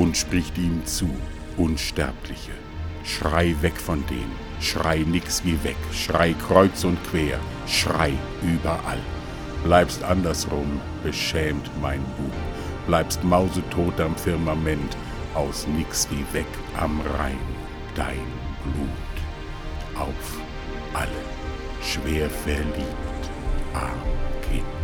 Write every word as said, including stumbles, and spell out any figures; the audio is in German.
und spricht ihm zu: Unsterbliche, schrei weg von dem, schrei nix wie weg, schrei kreuz und quer, schrei überall. Bleibst andersrum, beschämt mein Bub, bleibst mausetot am Firmament, aus nix wie weg am Rhein, dein Blut. Auf alle, schwer verliebt, arm Kind.